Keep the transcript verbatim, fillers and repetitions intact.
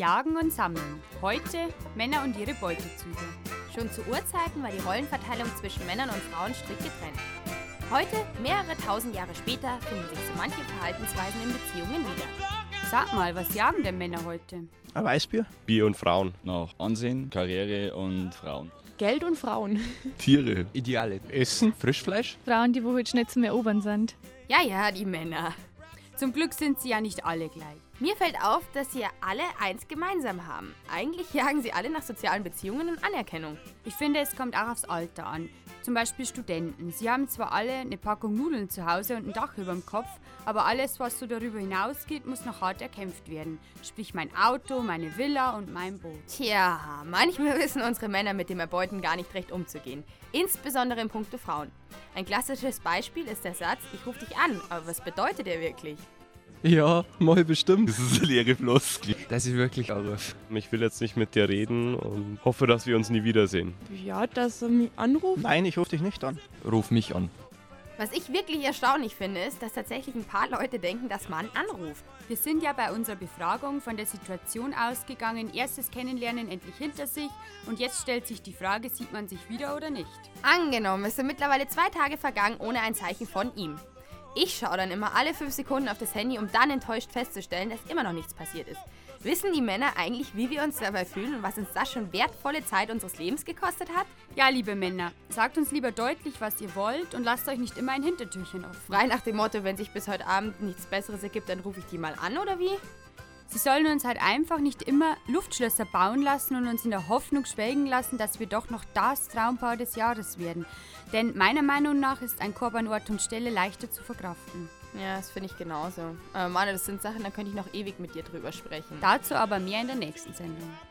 Jagen und Sammeln. Heute Männer und ihre Beutezüge. Schon zu Urzeiten war die Rollenverteilung zwischen Männern und Frauen strikt getrennt. Heute, mehrere tausend Jahre später, finden sich so manche Verhaltensweisen in Beziehungen wieder. Sag mal, was jagen denn Männer heute? Ein Weißbier? Bier und Frauen. Nach Ansehen, Karriere und Frauen. Geld und Frauen. Tiere. Ideale. Essen? Frischfleisch? Frauen, die wo heute nicht zum Erobern sind. Ja, ja, die Männer. Zum Glück sind sie ja nicht alle gleich. Mir fällt auf, dass sie ja alle eins gemeinsam haben. Eigentlich jagen sie alle nach sozialen Beziehungen und Anerkennung. Ich finde, es kommt auch aufs Alter an. Zum Beispiel Studenten. Sie haben zwar alle eine Packung Nudeln zu Hause und ein Dach über dem Kopf, aber alles, was so darüber hinausgeht, muss noch hart erkämpft werden. Sprich mein Auto, meine Villa und mein Boot. Tja, manchmal wissen unsere Männer mit dem Erbeuten gar nicht recht umzugehen. Insbesondere in puncto Frauen. Ein klassisches Beispiel ist der Satz, ich rufe dich an, aber was bedeutet der wirklich? Ja, mal bestimmt. Das ist eine leere Floskel. Dass ich wirklich anrufe. Ich will jetzt nicht mit dir reden und hoffe, dass wir uns nie wiedersehen. Ja, dass er mich anruft. Nein, ich rufe dich nicht an. Ruf mich an. Was ich wirklich erstaunlich finde, ist, dass tatsächlich ein paar Leute denken, dass man anruft. Wir sind ja bei unserer Befragung von der Situation ausgegangen, erstes Kennenlernen endlich hinter sich und jetzt stellt sich die Frage, sieht man sich wieder oder nicht? Angenommen, es sind mittlerweile zwei Tage vergangen ohne ein Zeichen von ihm. Ich schaue dann immer alle fünf Sekunden auf das Handy, um dann enttäuscht festzustellen, dass immer noch nichts passiert ist. Wissen die Männer eigentlich, wie wir uns dabei fühlen und was uns das schon wertvolle Zeit unseres Lebens gekostet hat? Ja, liebe Männer, sagt uns lieber deutlich, was ihr wollt und lasst euch nicht immer ein Hintertürchen offen. Frei nach dem Motto, wenn sich bis heute Abend nichts Besseres ergibt, dann rufe ich die mal an, oder wie? Sie sollen uns halt einfach nicht immer Luftschlösser bauen lassen und uns in der Hoffnung schwelgen lassen, dass wir doch noch das Traumpaar des Jahres werden. Denn meiner Meinung nach ist ein Korb an Ort und Stelle leichter zu verkraften. Ja, das finde ich genauso. Aber Mann, das sind Sachen, da könnte ich noch ewig mit dir drüber sprechen. Dazu aber mehr in der nächsten Sendung.